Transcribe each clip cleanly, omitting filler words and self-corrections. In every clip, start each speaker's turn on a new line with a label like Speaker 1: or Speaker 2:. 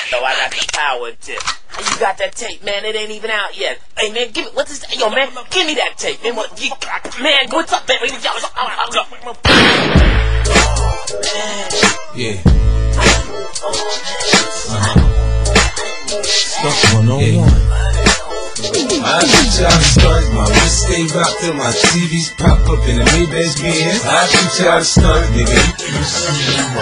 Speaker 1: though. I got the power tip. How you got that tape, man? It ain't even out yet. Hey, man, give me, what's this? Yo, man, give me that tape, man. Man, what's up, man?
Speaker 2: Yeah. Stuff 101. I teach y'all to stunt, my wrist stay rocked till my TVs pop up in the Maybach's BS. I teach y'all to stunt, nigga. You see my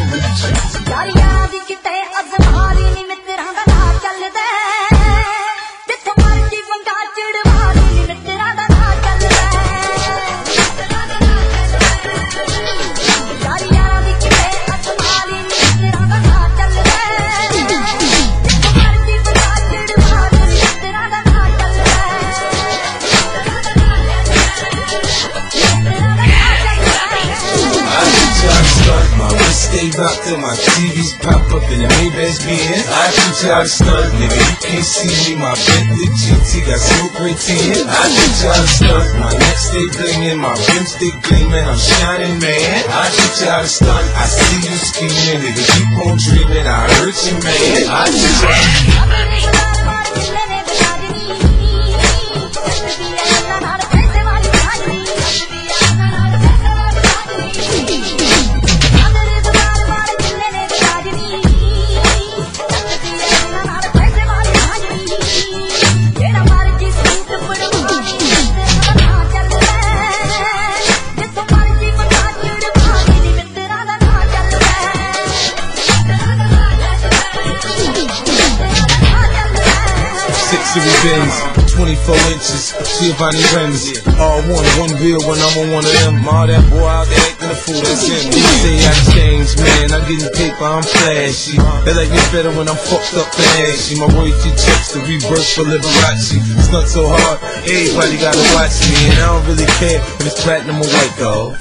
Speaker 2: stay rocked till my TVs pop up in the Maybach's BS. I teach y'all to stunt, nigga. You can't see me, my Bentley GT got smoke right in. I teach y'all to stunt, my neck stay blingin', my rims stay gleamin', I'm shining, man. I teach y'all to stunt, I see you scheming, nigga. Keep on dreaming, I hurt you, man. I teach y'all. Benz, 24 inches, Giovanni rims. All one wheel when I'm on one of them. All that boy out there acting a fool, that's him. He say I changed, man, I'm getting paper, I'm flashy. They like me better when I'm fucked up and ashy. My royalty checks the reverse for Liberace. It's not so hard, everybody gotta watch me. And I don't really care if it's platinum or white, though.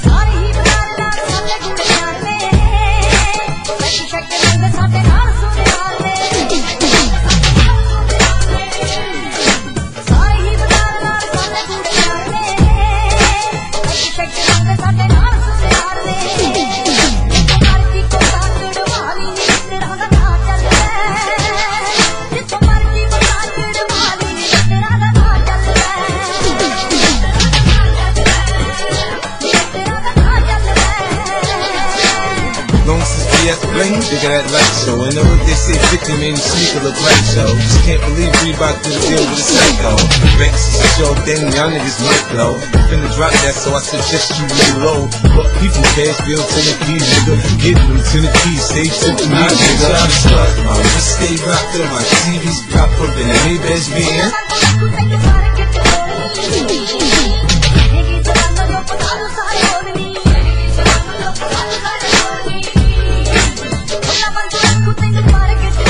Speaker 2: Look at that light show, and know what they say, 50 made me sneaker look like so. Just can't believe Reebok did a deal with a psycho. Banks is a show thing, y'all niggas might blow. Finna drop that, so I suggest you lay low. But people cash bill to the keys, nigga. Get them to the keys, stay simple, me, nigga. I'm stuck, my wrist stay rocked till my TVs pop up in the Maybach's BS. Think about it,